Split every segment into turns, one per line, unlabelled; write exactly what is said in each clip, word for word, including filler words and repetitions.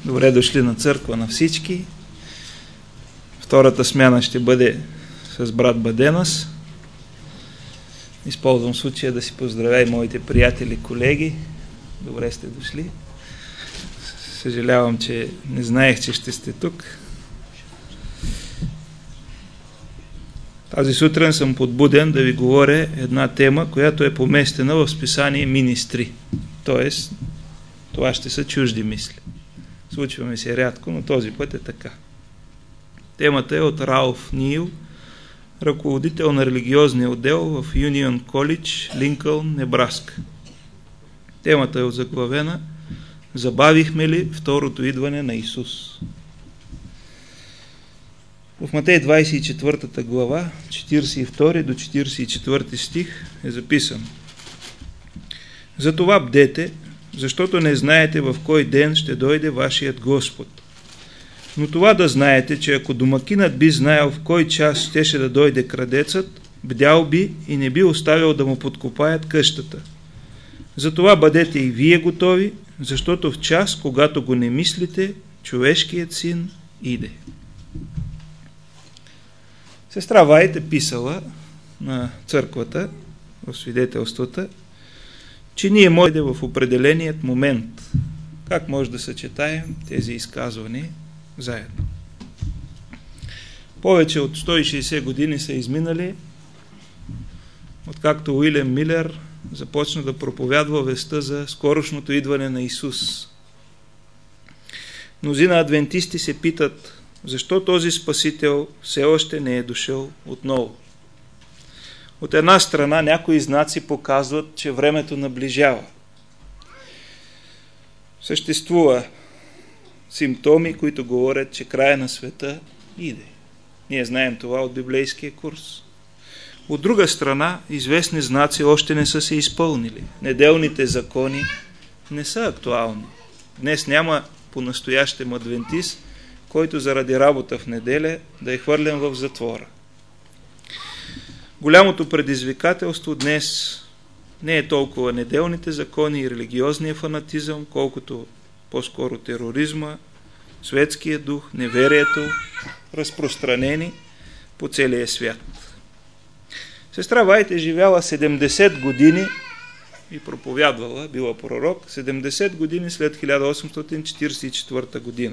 Добре дошли на църква на всички. Втората смяна ще бъде с брат Баденас. Използвам случая да си поздравя и моите приятели, колеги. Добре сте дошли. Съжалявам, че не знаех, че ще сте тук. Тази сутрин съм подбуден да ви говоря една тема, която е поместена в списание Министри. Тоест, това ще са чужди мисли. Случваме се рядко, но този път е така. Темата е от Ралф Нил, ръководител на религиозния отдел в Юнион Колидж, Линкълн, Небраска. Темата е озаглавена "Забавихме ли второто идване на Исус?" В Матей двадесет и четвърта глава, четиридесет и втори до четиридесет и четвърти стих е записано: "Затова бдете, защото не знаете в кой ден ще дойде вашият Господ. Но това да знаете, че ако домакинът би знаел в кой час щеше да дойде крадецът, бдял би и не би оставил да му подкопаят къщата. Затова бъдете и вие готови, защото в час, когато го не мислите, човешкият син иде." Сестра Вайт е писала на църквата в свидетелствата, че ние можем в определеният момент. Как може да съчетаем тези изказвания заедно? Повече от сто и шейсет години са изминали, откакто Уилям Милер започна да проповядва вестта за скорошното идване на Исус. Мнозина адвентисти се питат, защо този Спасител все още не е дошъл отново. От една страна някои знаци показват, че времето наближава. Съществува симптоми, които говорят, че края на света иде. Ние знаем това от библейския курс. От друга страна, известни знаци още не са се изпълнили. Неделните закони не са актуални. Днес няма по-настоящем адвентист, който заради работа в неделя да е хвърлен в затвора. Голямото предизвикателство днес не е толкова неделните закони и религиозния фанатизъм, колкото по-скоро тероризма, светския дух, неверието, разпространени по целия свят. Сестра Вайт е живяла седемдесет години и проповядвала, била пророк, седемдесет години след хиляда осемстотин четиридесет и четвърта година.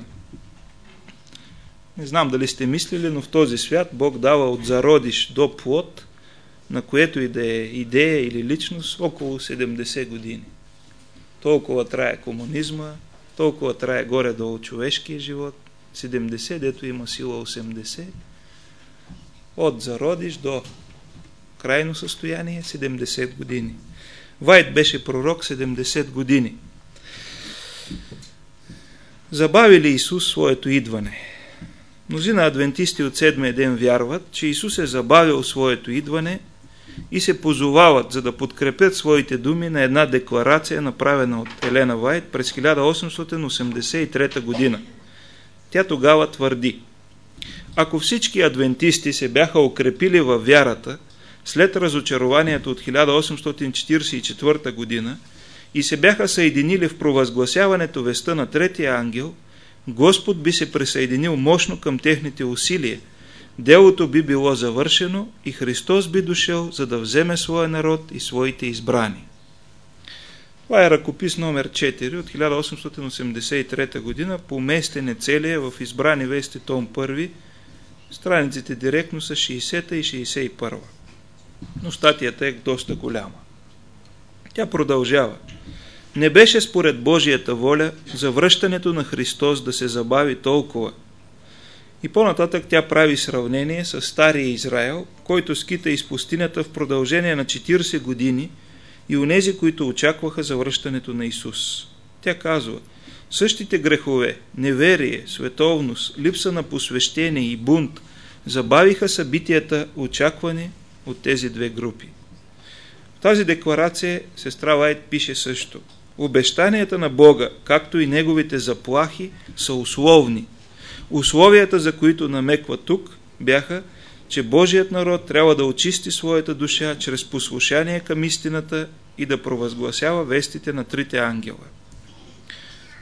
Не знам дали сте мислили, но в този свят Бог дава от зародиш до плод, на което и да е идея или личност, около седемдесет години. Толкова трае комунизма, толкова трае горе-долу човешкия живот, седемдесет, дето има сила осемдесет. От зародиш до крайно състояние седемдесет години. Вайт беше пророк седемдесет години. Забави ли Исус своето идване? Мнозина адвентисти от седмия ден вярват, че Исус е забавил своето идване и се позовават, за да подкрепят своите думи, на една декларация, направена от Елена Вайт през хиляда осемстотин осемдесет и трета година. Тя тогава твърди: ако всички адвентисти се бяха укрепили във вярата след разочарованието от хиляда осемстотин четиридесет и четвърта година и се бяха съединили в провъзгласяването вестта на третия ангел, Господ би се присъединил мощно към техните усилия, делото би било завършено и Христос би дошъл, за да вземе своя народ и своите избрани. Това е ръкопис номер четири от хиляда осемстотин осемдесет и трета година, поместен е целия в Избрани вести, том първи, страниците директно са шейсета и шейсет и първа. Но статията е доста голяма. Тя продължава: не беше според Божията воля завръщането на Христос да се забави толкова. И по-нататък тя прави сравнение с стария Израел, който скита из пустинята в продължение на четиридесет години, и онези, които очакваха завръщането на Исус. Тя казва: същите грехове, неверие, световност, липса на посвещение и бунт забавиха събитията, очаквани от тези две групи. В тази декларация сестра Вайт пише също: обещанията на Бога, както и неговите заплахи, са условни. Условията, за които намеква тук, бяха, че Божият народ трябва да очисти своята душа чрез послушание към истината и да провъзгласява вестите на трите ангела.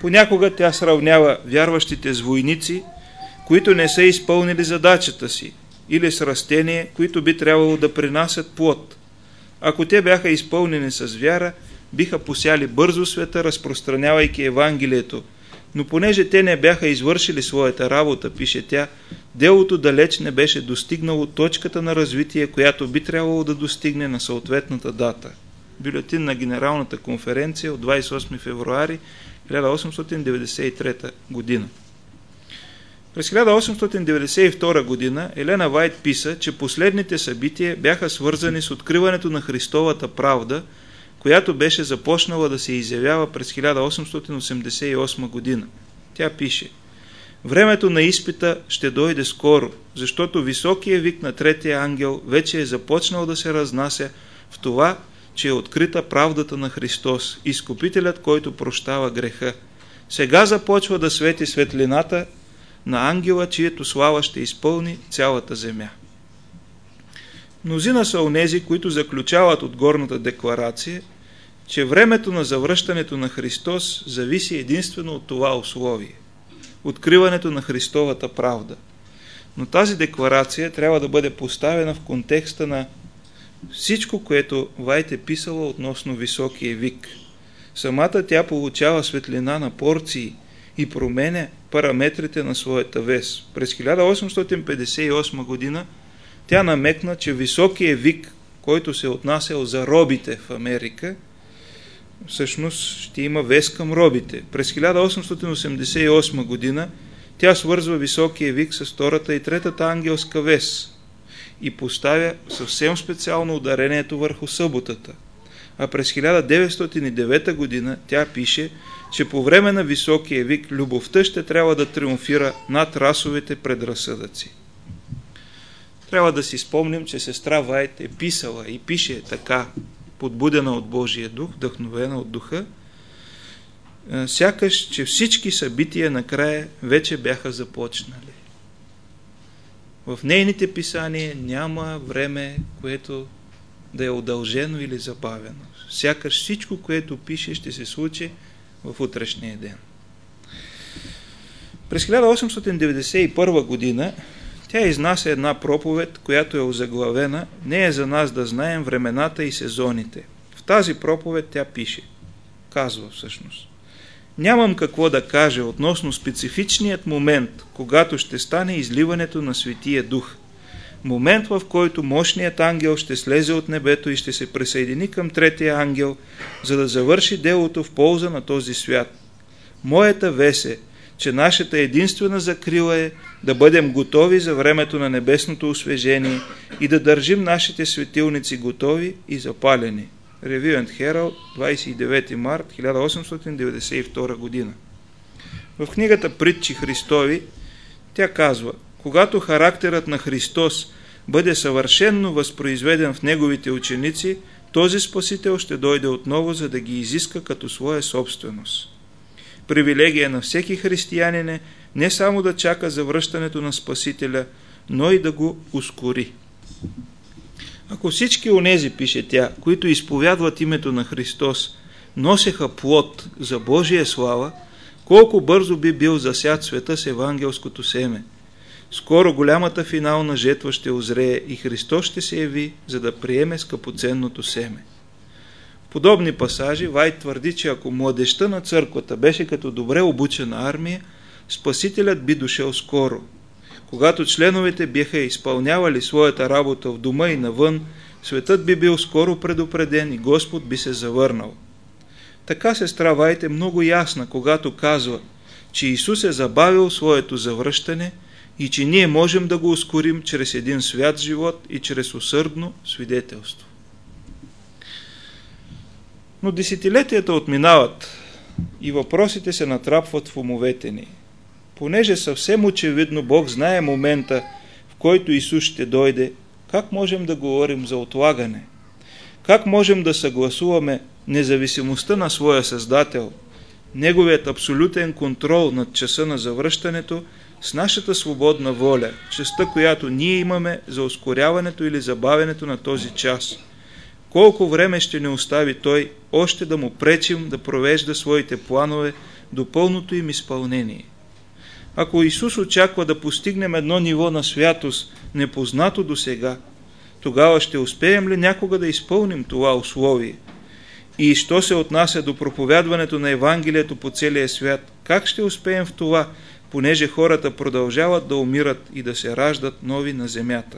Понякога тя сравнява вярващите с войници, които не са изпълнили задачата си, или с растения, които би трябвало да принасят плод. Ако те бяха изпълнени с вяра, биха посяли бързо света, разпространявайки Евангелието, но понеже те не бяха извършили своята работа, пише тя, делото далеч не беше достигнало точката на развитие, която би трябвало да достигне на съответната дата. Бюлетин на Генералната конференция от двадесет и осми февруари хиляда осемстотин деветдесет и трета година. През хиляда осемстотин деветдесет и втора година Елена Вайт писа, че последните събития бяха свързани с откриването на Христовата правда, която беше започнала да се изявява през хиляда осемстотин осемдесет и осма година. Тя пише: времето на изпита ще дойде скоро, защото високият вик на третия ангел вече е започнал да се разнася в това, че е открита правдата на Христос, изкупителят, който прощава греха. Сега започва да свети светлината на ангела, чието слава ще изпълни цялата земя. Мнозина са онези, които заключават от горната декларация, че времето на завръщането на Христос зависи единствено от това условие – откриването на Христовата правда. Но тази декларация трябва да бъде поставена в контекста на всичко, което Вайт е писала относно високия вик. Самата тя получава светлина на порции и променя параметрите на своята вест. През хиляда осемстотин петдесет и осма година тя намекна, че високият вик, който се отнасял за робите в Америка, всъщност ще има вест към робите. През хиляда осемстотин осемдесет и осма година тя свързва високия вик с втората и третата ангелска вест и поставя съвсем специално ударението върху съботата. А през хиляда деветстотин и девета година тя пише, че по време на високия вик любовта ще трябва да триумфира над расовите предразсъдъци. Трябва да си спомним, че сестра Вайт е писала и пише така, подбудена от Божия дух, вдъхновена от духа, сякаш, че всички събития накрая вече бяха започнали. В нейните писания няма време, което да е удължено или забавено. Сякаш всичко, което пише, ще се случи в утрешния ден. През хиляда осемстотин деветдесет и първа година тя изнася една проповед, която е озаглавена "Не е за нас да знаем времената и сезоните". В тази проповед тя пише, казва всъщност: "Нямам какво да кажа относно специфичният момент, когато ще стане изливането на Светия Дух. Момент, в който мощният ангел ще слезе от небето и ще се присъедини към третия ангел, за да завърши делото в полза на този свят. Моята вест е, че нашата единствена закрила е да бъдем готови за времето на небесното освежение и да държим нашите светилници готови и запалени." Review and Herald, двадесет и девети март хиляда осемстотин деветдесет и втора година. В книгата Притчи Христови тя казва: "Когато характерът на Христос бъде съвършенно възпроизведен в неговите ученици, този Спасител ще дойде отново, за да ги изиска като своя собственост. Привилегия на всеки християнин е не само да чака завръщането на Спасителя, но и да го ускори." Ако всички онези, пише тя, които изповядват името на Христос, носеха плод за Божия слава, колко бързо би бил засят света с евангелското семе. Скоро голямата финална жетва ще озрее и Христос ще се яви, за да приеме скъпоценното семе. В подобни пасажи Вайт твърди, че ако младежта на църквата беше като добре обучена армия, Спасителят би дошъл скоро. Когато членовете бяха изпълнявали своята работа в дома и навън, светът би бил скоро предупреден и Господ би се завърнал. Така сестра Вайт е много ясна, когато казва, че Исус е забавил своето завръщане и че ние можем да го ускорим чрез един свят живот и чрез усърдно свидетелство. Но десетилетията отминават и въпросите се натрапват в умовете ни. Понеже съвсем очевидно Бог знае момента, в който Исус ще дойде, как можем да говорим за отлагане? Как можем да съгласуваме независимостта на своя Създател, Неговият абсолютен контрол над часа на завръщането с нашата свободна воля, частта, която ние имаме за ускоряването или забавянето на този час? Колко време ще ни остави Той още да му пречим да провежда своите планове до пълното им изпълнение. Ако Исус очаква да постигнем едно ниво на святост, непознато до сега, тогава ще успеем ли някога да изпълним това условие? И що се отнася до проповядването на Евангелието по целия свят, как ще успеем в това, понеже хората продължават да умират и да се раждат нови на земята?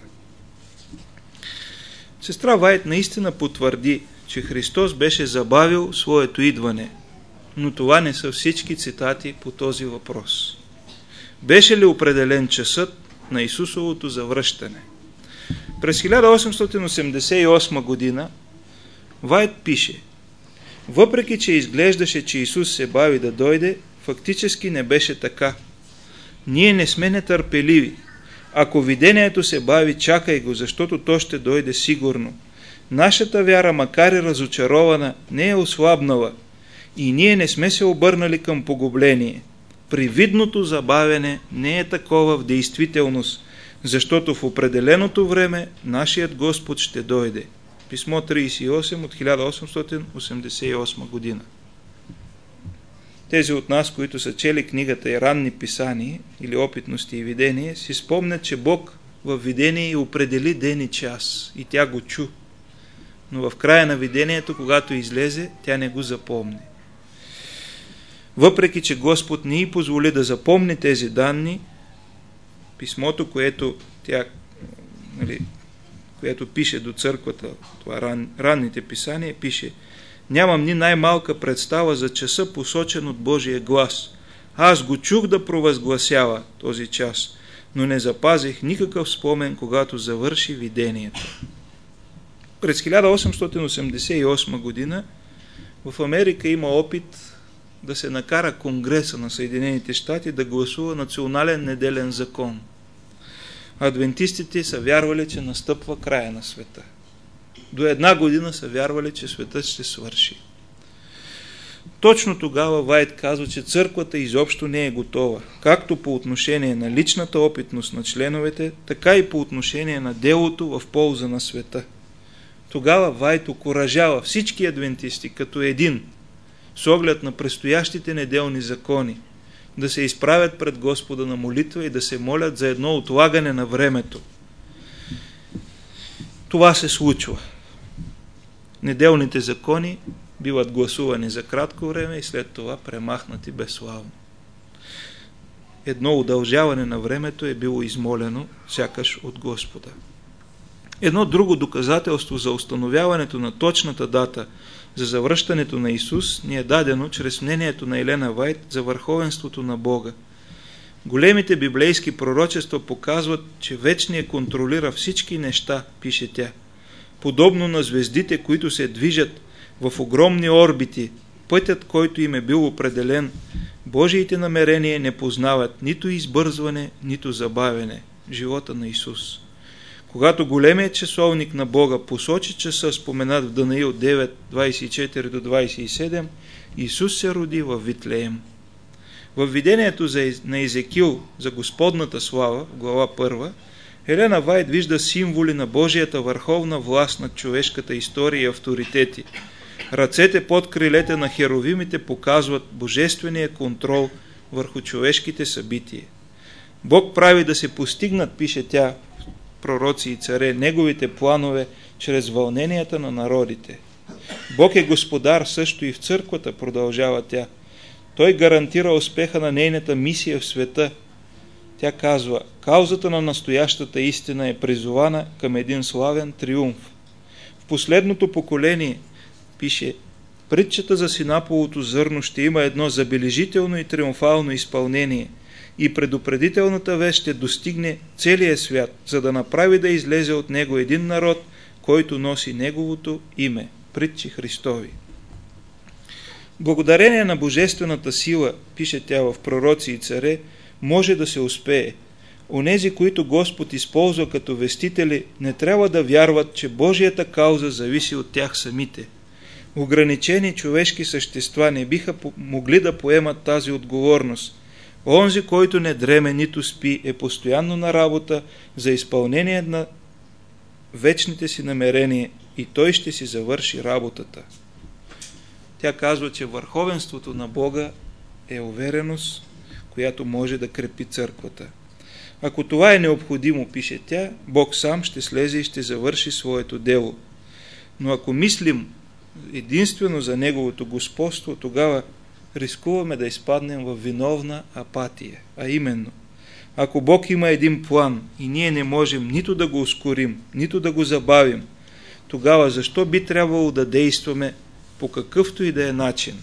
Сестра Вайт наистина потвърди, че Христос беше забавил своето идване, но това не са всички цитати по този въпрос. Беше ли определен часът на Исусовото завръщане? През хиляда осемстотин осемдесет и осма година Вайт пише: въпреки че изглеждаше, че Исус се бави да дойде, фактически не беше така. Ние не сме нетърпеливи. Ако видението се бави, чакай го, защото то ще дойде сигурно. Нашата вяра, макар и разочарована, не е ослабнала и ние не сме се обърнали към погубление. Привидното забавяне не е такова в действителност, защото в определеното време нашият Господ ще дойде. Писмо тридесет и осем от хиляда осемстотин осемдесет и осма година. Тези от нас, които са чели книгата и ранни писания или опитности и видение, си спомнят, че Бог във видение определи ден и час и тя го чу. Но в края на видението, когато излезе, тя не го запомни. Въпреки че Господ не й позволи да запомни тези данни, писмото, което тя, нали, което пише до църквата, това ран, ранните писания, пише: нямам ни най-малка представа за часа, посочен от Божия глас. Аз го чух да провъзгласява този час, но не запазих никакъв спомен, когато завърши видението. През хиляда осемстотин осемдесет и осма година в Америка има опит да се накара Конгреса на Съединените щати да гласува национален неделен закон. Адвентистите са вярвали, че настъпва края на света. До една година са вярвали, че светът ще свърши. Точно тогава Вайт казва, че църквата изобщо не е готова, както по отношение на личната опитност на членовете, така и по отношение на делото в полза на света. Тогава Вайт окуражава всички адвентисти като един, с оглед на предстоящите неделни закони, да се изправят пред Господа на молитва и да се молят за едно отлагане на времето. Това се случва. Неделните закони биват гласувани за кратко време и след това премахнати безславно. Едно удължаване на времето е било измолено сякаш от Господа. Едно друго доказателство за установяването на точната дата за завръщането на Исус ни е дадено чрез мнението на Елена Вайт за върховенството на Бога. Големите библейски пророчества показват, че Вечният контролира всички неща, пише тя. Подобно на звездите, които се движат в огромни орбити, пътят, който им е бил определен, Божиите намерения не познават нито избързване, нито забавяне. Живота на Исус. Когато големият часовник на Бога посочи часа, споменат в Данаил девет, двадесет и четири до двадесет и седем, Исус се роди във Витлеем. В видението на Езекил за Господната слава, в глава първа, Елена Вайт вижда символи на Божията върховна власт над човешката история и авторитети. Ръцете под крилете на херовимите показват божествения контрол върху човешките събития. Бог прави да се постигнат, пише тя, пророци и царе, неговите планове чрез вълненията на народите. Бог е господар също и в църквата, продължава тя. Той гарантира успеха на нейната мисия в света. Тя казва: каузата на настоящата истина е призована към един славен триумф. В последното поколение, пише, притчата за синаповото зърно ще има едно забележително и триумфално изпълнение и предупредителната вест ще достигне целия свят, за да направи да излезе от него един народ, който носи неговото име. Притчи Христови. Благодарение на божествената сила, пише тя в Пророци и царе, може да се успее. Онези, които Господ използва като вестители, не трябва да вярват, че Божията кауза зависи от тях самите. Ограничени човешки същества не биха могли да поемат тази отговорност. Онзи, който не дреме, нито спи, е постоянно на работа за изпълнение на вечните си намерения и той ще си завърши работата. Тя казва, че върховенството на Бога е увереност, която може да крепи църквата. Ако това е необходимо, пише тя, Бог сам ще слезе и ще завърши своето дело. Но ако мислим единствено за Неговото господство, тогава рискуваме да изпаднем в виновна апатия. А именно, ако Бог има един план и ние не можем нито да го ускорим, нито да го забавим, тогава защо би трябвало да действаме по какъвто и да е начин?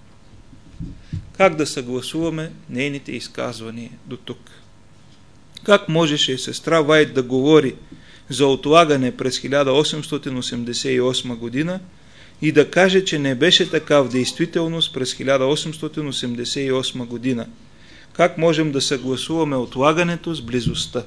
Как да съгласуваме нейните изказвания до тук? Как можеше сестра Вайт да говори за отлагане през хиляда осемстотин осемдесет и осма година и да каже, че не беше така в действителност през хиляда осемстотин осемдесет и осма година? Как можем да съгласуваме отлагането с близостта?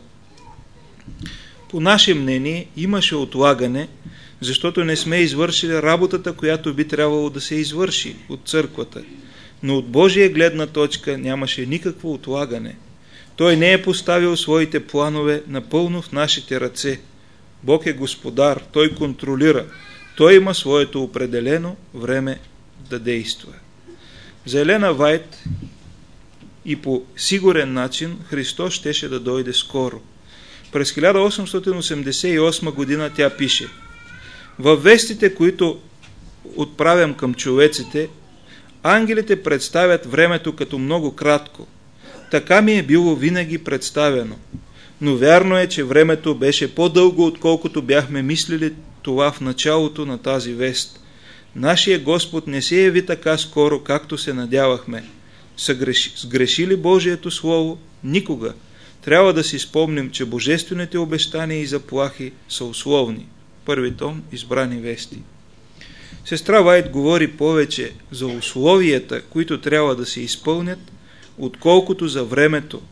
По наше мнение имаше отлагане, защото не сме извършили работата, която би трябвало да се извърши от църквата. Но от Божия гледна точка нямаше никакво отлагане. Той не е поставил своите планове напълно в нашите ръце. Бог е господар, Той контролира. Той има своето определено време да действа. За Елена Вайт и по сигурен начин Христос щеше да дойде скоро. През хиляда осемстотин осемдесет и осма година тя пише: във вестите, които отправям към човеците, ангелите представят времето като много кратко. Така ми е било винаги представено. Но вярно е, че времето беше по-дълго, отколкото бяхме мислили това в началото на тази вест. Нашия Господ не се яви така скоро, както се надявахме. Сгреши ли Божието Слово? Никога. Трябва да си спомним, че божествените обещания и заплахи са условни. Първи том, Избрани вести. Сестра Вайт говори повече за условията, които трябва да се изпълнят, отколкото за времето.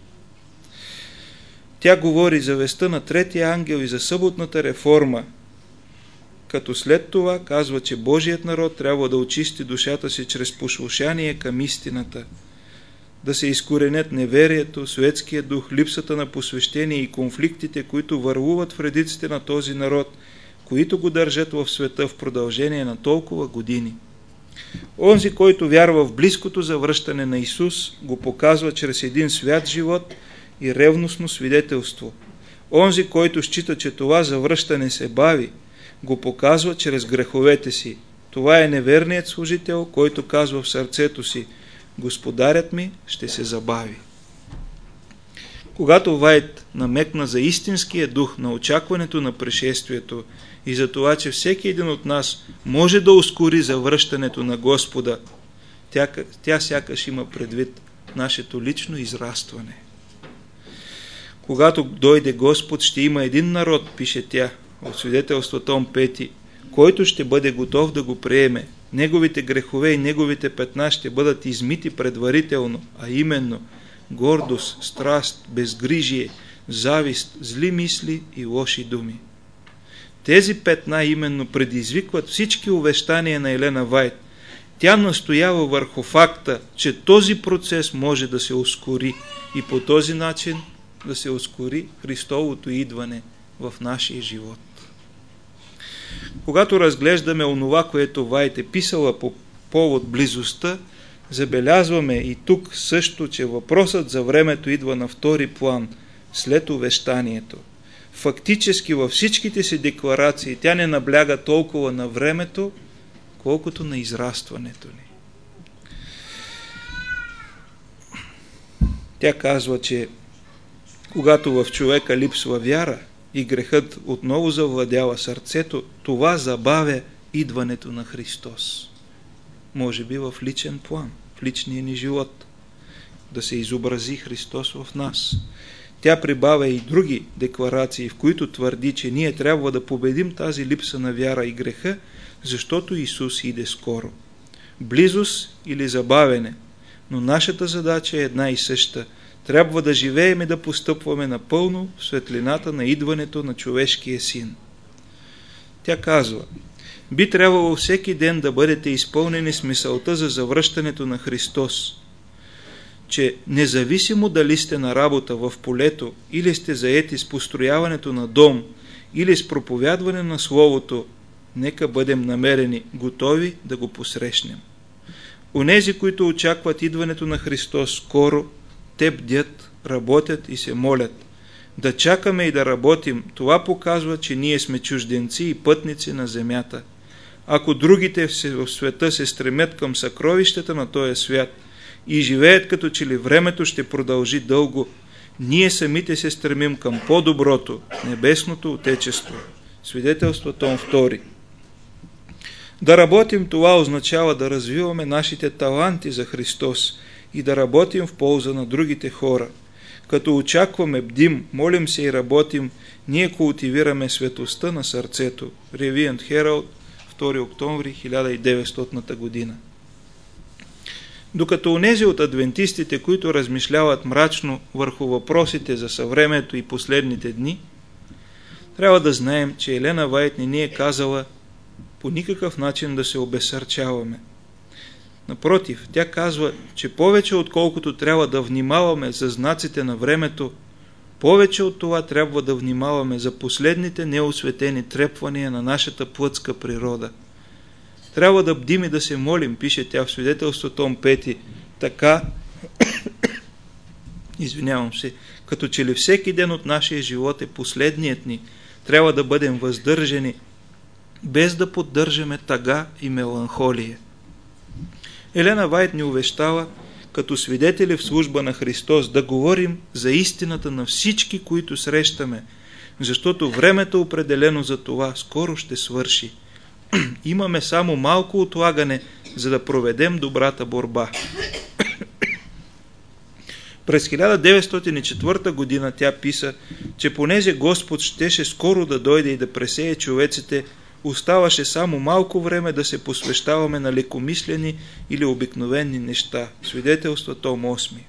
Тя говори за вестта на третия ангел и за съботната реформа, като след това казва, че Божият народ трябва да очисти душата си чрез послушание към истината, да се изкоренят неверието, светския дух, липсата на посвещение и конфликтите, които върлуват в редиците на този народ, които го държат в света в продължение на толкова години. Онзи, който вярва в близкото завръщане на Исус, го показва чрез един свят живот и ревностно свидетелство. Онзи, който счита, че това завръщане се бави, го показва чрез греховете си. Това е неверният служител, който казва в сърцето си: Господарят ми ще се забави. Когато Вайт намекна за истинския дух на очакването на пришествието и за това, че всеки един от нас може да ускори завръщането на Господа, тя, тя сякаш има предвид нашето лично израстване. Когато дойде Господ, ще има един народ, пише тя в свидетелство том пети, който ще бъде готов да го приеме. Неговите грехове и неговите петна ще бъдат измити предварително, а именно гордост, страст, безгрижие, завист, зли мисли и лоши думи. Тези петна именно предизвикват всички увещания на Елена Вайт. Тя настоява върху факта, че този процес може да се ускори и по този начин да се ускори Христовото идване в нашия живот. Когато разглеждаме онова, което Вайт е писала по повод близостта, забелязваме и тук също, че въпросът за времето идва на втори план след увещанието. Фактически във всичките си декларации тя не набляга толкова на времето, колкото на израстването ни. Тя казва, че когато в човека липсва вяра и грехът отново завладява сърцето, това забавя идването на Христос. Може би в личен план, в личния ни живот, да се изобрази Христос в нас. Тя прибавя и други декларации, в които твърди, че ние трябва да победим тази липса на вяра и греха, защото Исус иде скоро. Близост или забавене, но нашата задача е една и съща. Трябва да живеем и да постъпваме напълно в светлината на идването на човешкия син. Тя казва: би трябвало всеки ден да бъдете изпълнени с мисълта за завръщането на Христос, че независимо дали сте на работа в полето или сте заети с построяването на дом или с проповядване на Словото, нека бъдем намерени готови да го посрещнем. Онези, които очакват идването на Христос скоро, те бдят, работят и се молят. Да чакаме и да работим, това показва, че ние сме чужденци и пътници на земята. Ако другите в света се стремят към съкровищата на този свят и живеят като че ли времето ще продължи дълго, ние самите се стремим към по-доброто, небесното отечество. Свидетелство, том втори. Да работим, това означава да развиваме нашите таланти за Христос и да работим в полза на другите хора. Като очакваме, бдим, молим се и работим, ние култивираме светостта на сърцето. Review and Herald, втори октомври хиляда и деветстотната година. Докато онези от адвентистите, които размишляват мрачно върху въпросите за съвремето и последните дни, трябва да знаем, че Елена Вайт не ни е казала по никакъв начин да се обезсърчаваме. Напротив, тя казва, че повече отколкото трябва да внимаваме за знаците на времето, повече от това трябва да внимаваме за последните неосветени трепвания на нашата плътска природа. Трябва да бдим и да се молим, пише тя в свидетелство, том пети, така, извинявам се, като че ли всеки ден от нашия живот е последният ни, трябва да бъдем въздържани, без да поддържаме тъга и меланхолия. Елена Вайт ни увещава, като свидетели в служба на Христос, да говорим за истината на всички, които срещаме, защото времето определено за това скоро ще свърши. Имаме само малко отлагане, за да проведем добрата борба. През хиляда деветстотин и четвърта година тя писа, че понеже Господ щеше скоро да дойде и да пресее човеците, оставаше само малко време да се посвещаваме на лекомислени или обикновени неща. Свидетелство, том осми.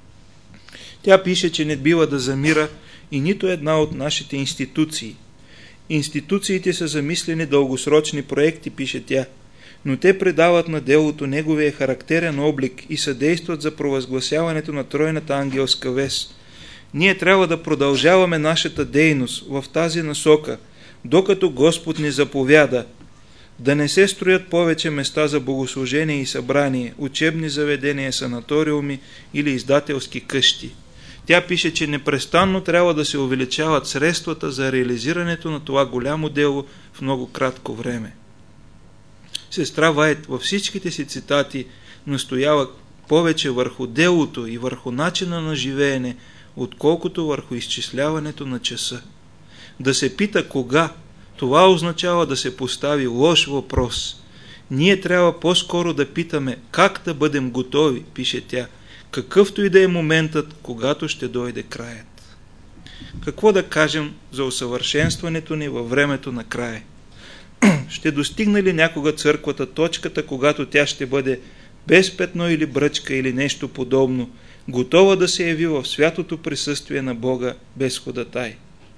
Тя пише, че не бива да замира и нито една от нашите институции. Институциите са замислени дългосрочни проекти, пише тя, но те предават на делото неговия характерен облик и съдействат за провъзгласяването на тройната ангелска вест. Ние трябва да продължаваме нашата дейност в тази насока, докато Господ ни заповяда да не се строят повече места за богослужение и събрание, учебни заведения, санаториуми или издателски къщи. Тя пише, че непрестанно трябва да се увеличават средствата за реализирането на това голямо дело в много кратко време. Сестра Вайт във всичките си цитати настоява повече върху делото и върху начина на живеене, отколкото върху изчисляването на часа. Да се пита кога, това означава да се постави лош въпрос. Ние трябва по-скоро да питаме как да бъдем готови, пише тя, какъвто и да е моментът, когато ще дойде краят. Какво да кажем за усъвършенстването ни във времето на края? Ще достигне ли някога църквата точката, когато тя ще бъде без петно или бръчка или нещо подобно, готова да се яви в святото присъствие на Бога без ходатай?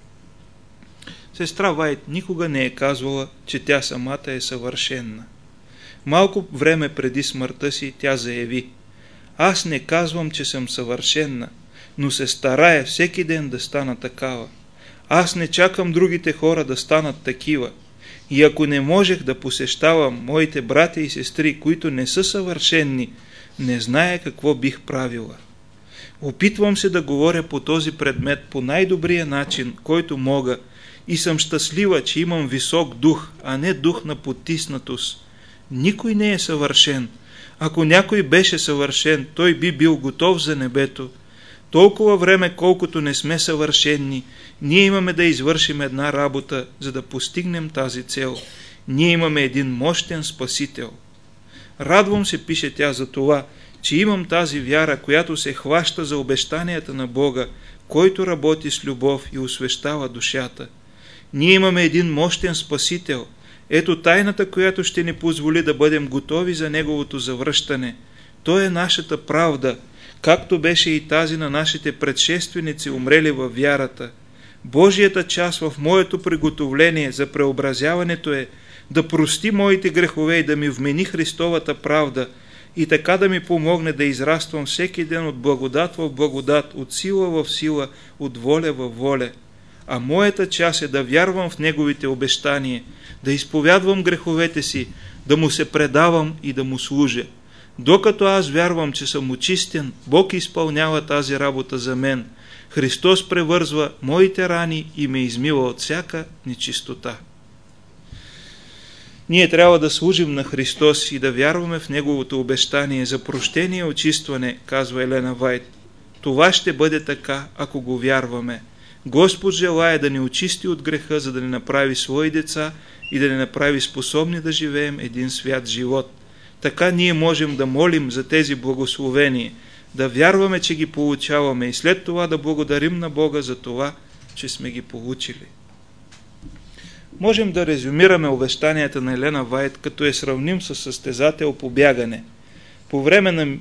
Сестра Вайт никога не е казвала, че тя самата е съвършенна. Малко време преди смъртта си тя заяви: аз не казвам, че съм съвършенна, но се старая всеки ден да стана такава. Аз не чакам другите хора да станат такива. И ако не можех да посещавам моите братя и сестри, които не са съвършенни, не зная какво бих правила. Опитвам се да говоря по този предмет по най-добрия начин, който мога, и съм щастлива, че имам висок дух, а не дух на потиснатост. Никой не е съвършен. Ако някой беше съвършен, той би бил готов за небето. Толкова време, колкото не сме съвършенни, ние имаме да извършим една работа, за да постигнем тази цел. Ние имаме един мощен Спасител. Радвам се, пише тя, за това, че имам тази вяра, която се хваща за обещанията на Бога, който работи с любов и освещава душата. Ние имаме един мощен Спасител. Ето тайната, която ще ни позволи да бъдем готови за Неговото завръщане. Той е нашата правда, както беше и тази на нашите предшественици, умрели във вярата. Божията част в моето приготовление за преобразяването е да прости моите грехове и да ми вмени Христовата правда и така да ми помогне да израствам всеки ден от благодат в благодат, от сила в сила, от воля в воля. А моята част е да вярвам в Неговите обещания, да изповядвам греховете си, да Му се предавам и да Му служа. Докато аз вярвам, че съм очистен, Бог изпълнява тази работа за мен. Христос превързва моите рани и ме измива от всяка нечистота. Ние трябва да служим на Христос и да вярваме в Неговото обещание за прощение и очистване, казва Елена Вайт. Това ще бъде така, ако го вярваме. Господ желае да ни очисти от греха, за да ни направи свои деца и да ни направи способни да живеем един свят живот. Така ние можем да молим за тези благословения, да вярваме, че ги получаваме и след това да благодарим на Бога за това, че сме ги получили. Можем да резюмираме увещанията на Елена Вайт, като я сравним с състезател по бягане. По време на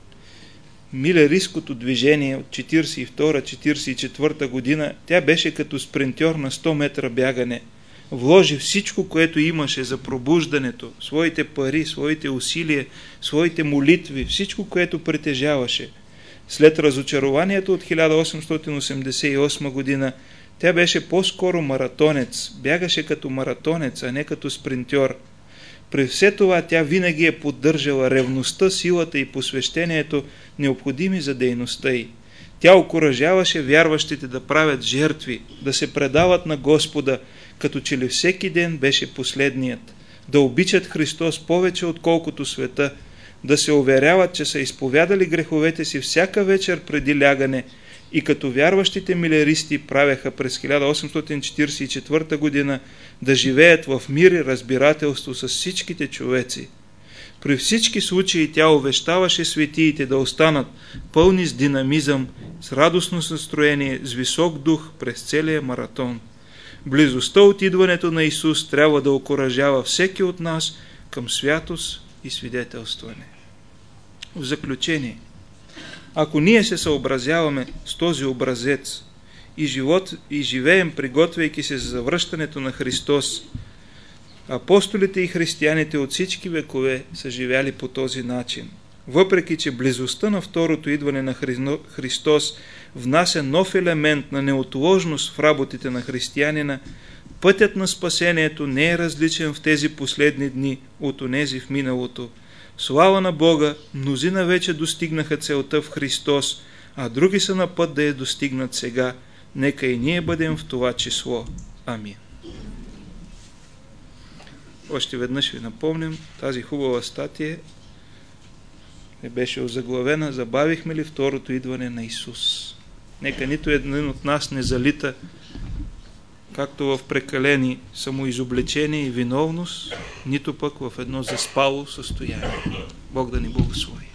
милерийското движение от четиридесет и втора - четиридесет и четвърта година, тя беше като спринтьор на сто метра бягане. Вложи всичко, което имаше за пробуждането, своите пари, своите усилия, своите молитви, всичко, което притежаваше. След разочарованието от хиляда осемстотин осемдесет и осма година, тя беше по-скоро маратонец, бягаше като маратонец, а не като спринтьор. При все това тя винаги е поддържала ревността, силата и посвещението, необходими за дейността й. Тя окуражаваше вярващите да правят жертви, да се предават на Господа, като че ли всеки ден беше последният, да обичат Христос повече отколкото света, да се уверяват, че са изповядали греховете си всяка вечер преди лягане и като вярващите милеристи правеха през хиляда осемстотин четиридесет и четвърта година да живеят в мир и разбирателство с всичките човеци. При всички случаи тя увещаваше светиите да останат пълни с динамизъм, с радостно настроение, с висок дух през целия маратон. Близостта от идването на Исус трябва да окуражава всеки от нас към святост и свидетелстване. В заключение, ако ние се съобразяваме с този образец и, живот, и живеем, приготвяйки се за завръщането на Христос, апостолите и християните от всички векове са живяли по този начин. Въпреки че близостта на второто идване на Христос внася нов елемент на неотложност в работите на християнина, пътят на спасението не е различен в тези последни дни от онези в миналото. Слава на Бога, мнозина вече достигнаха целта в Христос, а други са на път да я достигнат сега. Нека и ние бъдем в това число. Амин. Още веднъж ви напомням, тази хубава статия е беше озаглавена "Забавихме ли второто идване на Исус?" Нека нито един от нас не залита както в прекалени самоизобличение и виновност, нито пък в едно заспало състояние. Бог да ни благослови.